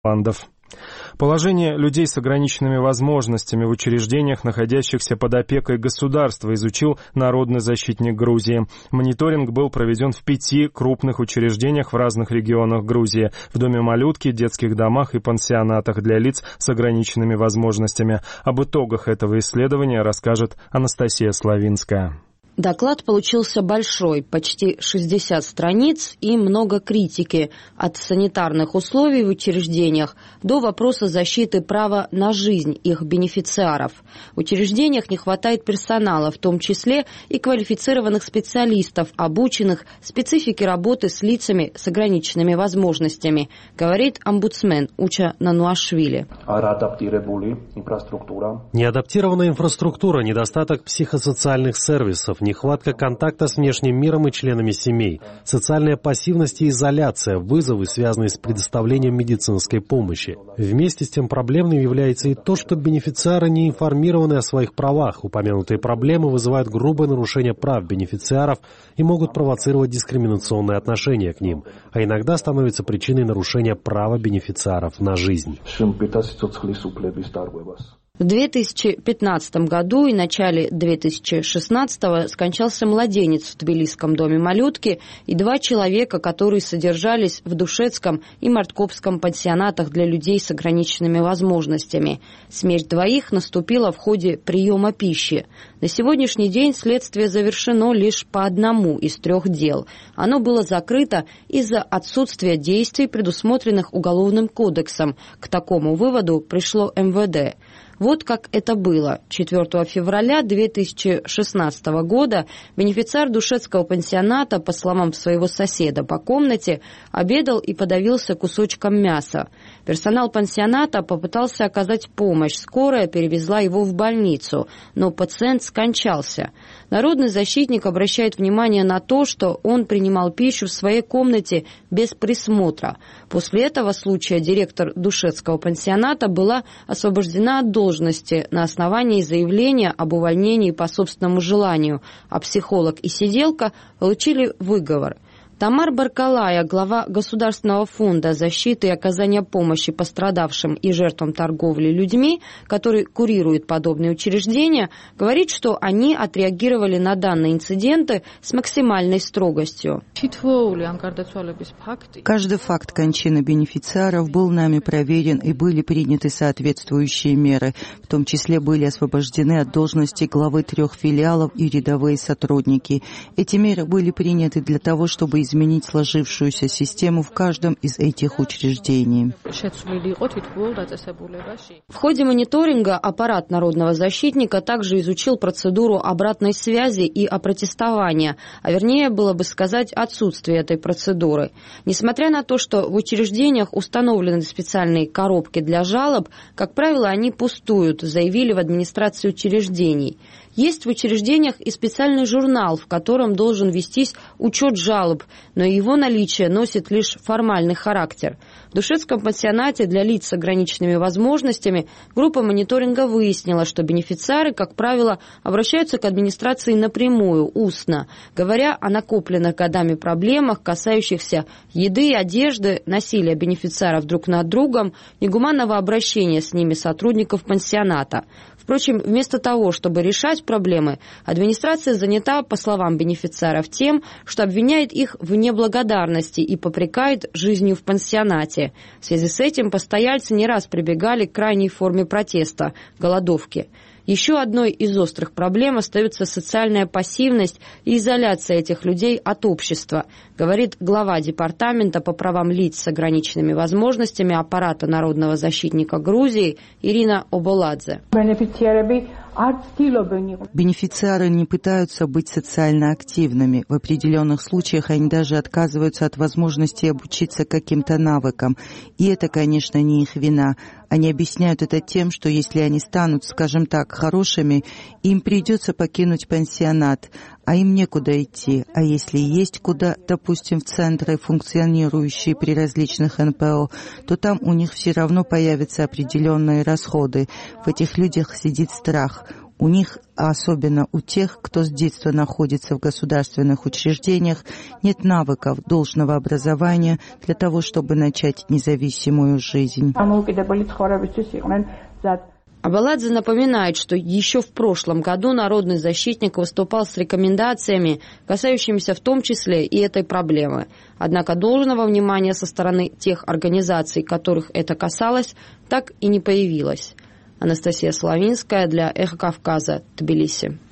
Нидерландов. Положение людей с ограниченными возможностями в учреждениях, находящихся под опекой государства, изучил народный защитник Грузии. Мониторинг был проведен в 5 крупных учреждениях в разных регионах Грузии: в Доме малютки, детских домах и пансионатах для лиц с ограниченными возможностями. Об итогах этого исследования расскажет Анастасия Славинская. Доклад получился большой, почти 60 страниц и много критики, от санитарных условий в учреждениях до вопроса защиты права на жизнь их бенефициаров. В учреждениях не хватает персонала, в том числе и квалифицированных специалистов, обученных специфике работы с лицами с ограниченными возможностями, говорит омбудсмен Уча Нануашвили. Неадаптированная инфраструктура, недостаток психосоциальных сервисов, нехватка контакта с внешним миром и членами семей, социальная пассивность и изоляция, вызовы, связанные с предоставлением медицинской помощи. Вместе с тем проблемным является и то, что бенефициары не информированы о своих правах. Упомянутые проблемы вызывают грубое нарушение прав бенефициаров и могут провоцировать дискриминационные отношения к ним, а иногда становятся причиной нарушения права бенефициаров на жизнь. В 2015 году и начале 2016 скончался младенец в Тбилисском доме малютки и 2 человека, которые содержались в Душецком и Марткопском пансионатах для людей с ограниченными возможностями. Смерть 2 наступила в ходе приема пищи. На сегодняшний день следствие завершено лишь по 1 из 3 дел. Оно было закрыто из-за отсутствия действий, предусмотренных Уголовным кодексом. К такому выводу пришло МВД. Вот как это было. 4 февраля 2016 года бенефициар Душецкого пансионата, по словам своего соседа по комнате, обедал и подавился кусочком мяса. Персонал пансионата попытался оказать помощь. Скорая перевезла его в больницу, но пациент скончался. Народный защитник обращает внимание на то, что он принимал пищу в своей комнате без присмотра. После этого случая директор Душецкого пансионата была освобождена от должности на основании заявления об увольнении по собственному желанию, а психолог и сиделка получили выговор. Тамар Баркалая, глава Государственного фонда защиты и оказания помощи пострадавшим и жертвам торговли людьми, который курирует подобные учреждения, говорит, что они отреагировали на данные инциденты с максимальной строгостью. Каждый факт кончины бенефициаров был нами проверен и были приняты соответствующие меры. В том числе были освобождены от должности главы 3 филиалов и рядовые сотрудники. Эти меры были приняты для того, чтобы изменить сложившуюся систему в каждом из этих учреждений. В ходе мониторинга аппарат народного защитника также изучил процедуру обратной связи и опротестования, а вернее было бы сказать отсутствие этой процедуры. Несмотря на то, что в учреждениях установлены специальные коробки для жалоб, как правило, они пустуют, заявили в администрации учреждений. Есть в учреждениях и специальный журнал, в котором должен вестись учет жалоб, но его наличие носит лишь формальный характер. В Душецком пансионате для лиц с ограниченными возможностями группа мониторинга выяснила, что бенефициары, как правило, обращаются к администрации напрямую, устно, говоря о накопленных годами проблемах, касающихся еды и одежды, насилия бенефициаров друг над другом, негуманного обращения с ними сотрудников пансионата. Впрочем, вместо того, чтобы решать проблемы, администрация занята, по словам бенефициаров, тем, что обвиняет их в неблагодарности и попрекает жизнью в пансионате. В связи с этим постояльцы не раз прибегали к крайней форме протеста – голодовке. Еще одной из острых проблем остается социальная пассивность и изоляция этих людей от общества, говорит глава Департамента по правам лиц с ограниченными возможностями аппарата народного защитника Грузии Ирина Оболадзе. Бенефициары не пытаются быть социально активными. В определенных случаях они даже отказываются от возможности обучиться каким-то навыкам. И это, конечно, не их вина. Они объясняют это тем, что если они станут, скажем так, хорошими, им придется покинуть пансионат, а им некуда идти. А если есть куда, допустим, в центры, функционирующие при различных НПО, то там у них все равно появятся определенные расходы. В этих людях сидит страх. У них, особенно у тех, кто с детства находится в государственных учреждениях, нет навыков должного образования для того, чтобы начать независимую жизнь. Абаладзе напоминает, что еще в прошлом году народный защитник выступал с рекомендациями, касающимися в том числе и этой проблемы. Однако должного внимания со стороны тех организаций, которых это касалось, так и не появилось. Анастасия Славинская для «Эхо Кавказа», Тбилиси.